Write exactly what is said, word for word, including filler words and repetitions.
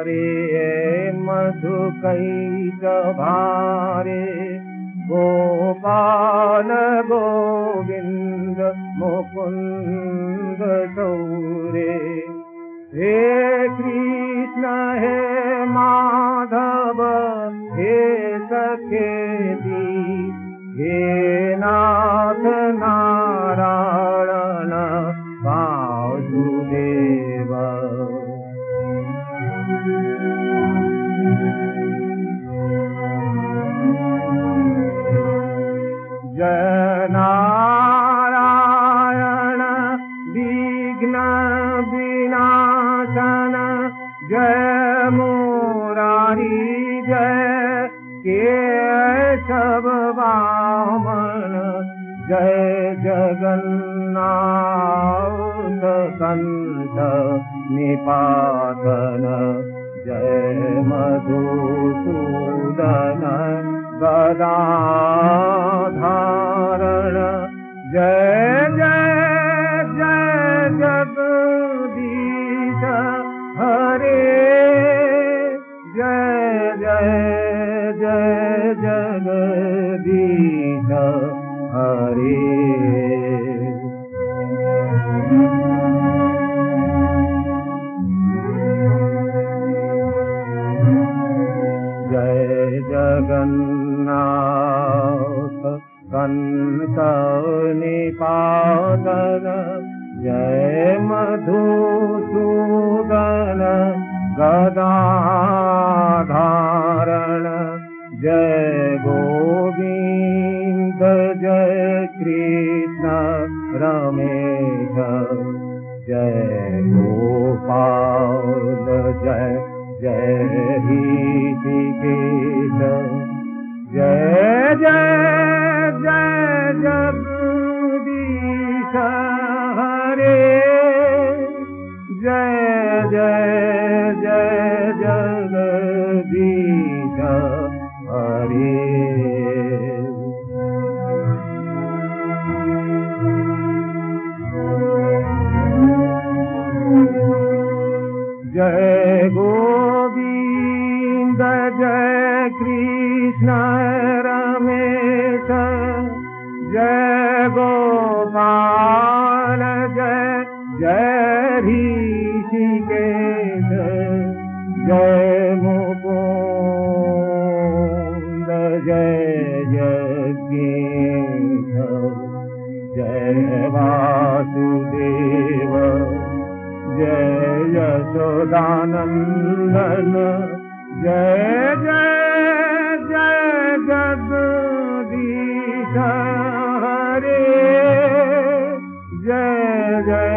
रे मधुकैट भारे गोपाल गोविंद मुकुंद सौरे हे कृष्ण हे माधव हे सखेति हे नाथ नारायण वासुदेव जय नारायण विघ्न विनाशन जय मुरारी जय केशव वामन जय जगन्नाथ कंठ निपातन जय मधुसूदन गदाधारण जय जय जय जगदीश हरे जय जय जय जगदीश हरे जय जगन्नाथ कंठ निपातन जय मधुसूदन गदाधारण जय गोविंद जय कृष्ण रमेश जय गोपाल जय जय ऋषिकेश जय जय जय जगदीश हरे जय जय जय जगदीश हरे जय गोविंद जय कृष्ण रमेश जय गोपाल जय जय ऋषिकेश जय मुकुंद जय जगदीश जय वासुदेव जय यशोदानंदन जय जय जय जगदीश हरे जय जय